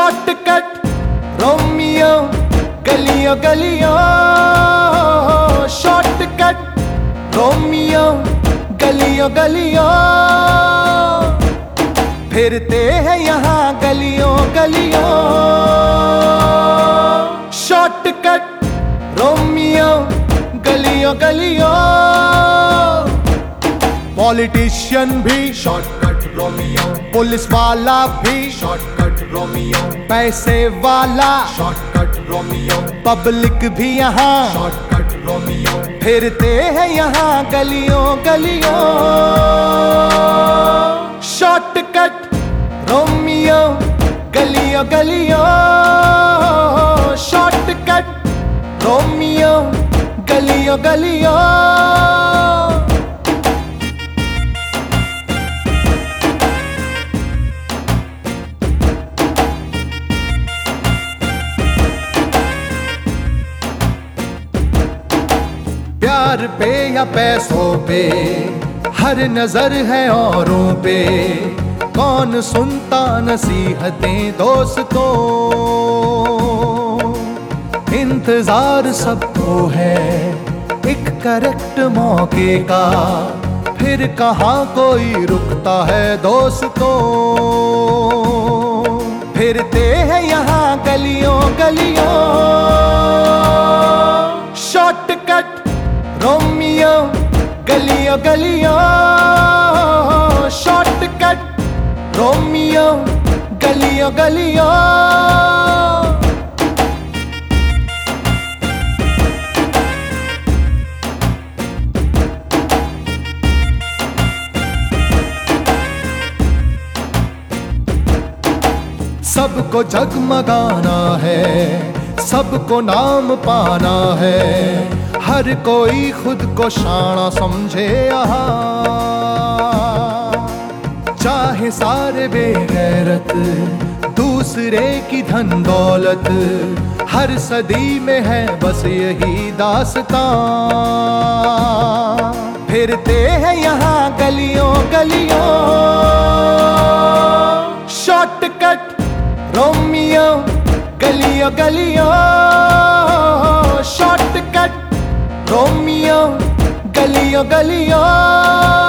Shortcut Romeo गलियों गलियों, shortcut Romeo गलियों गलियों, फिरते हैं यहाँ गलियों गलियों। शॉर्टकट रोमियो गलियों गलियों, पॉलिटिशियन भी शॉर्टकट रोमियो, पुलिस वाला भी शॉर्टकट रोमियो, पैसे वाला शॉर्टकट रोमियो, पब्लिक भी यहाँ शॉर्टकट रोमियो, फिरते हैं यहाँ गलियों गलियों। शॉर्टकट रोमियो गलियों गलियों, शॉर्टकट रोमियो गलियों गलियों। प्यार पे या पैसों पे हर नजर है औरों पे, कौन सुनता नसीहतें दोस्तों। इंतजार सबको है एक करेक्ट मौके का, फिर कहाँ कोई रुकता है दोस्तों। फिरते हैं यहाँ गलियों गलियों। शॉर्टकट रोमियो गलियों गलियों, शॉर्टकट रोमियो गलियों गलियों। सबको जगमगाना है, सबको नाम पाना है, हर कोई खुद को शाना समझे यहाँ। चाहे सारे बेगैरत दूसरे की धन दौलत, हर सदी में है बस यही दास्तां। फिरते हैं यहाँ गलियों गलियों। शॉर्टकट रोमियो गलियों गलियों, शॉर्टकट रोमियो गलियों गलियों।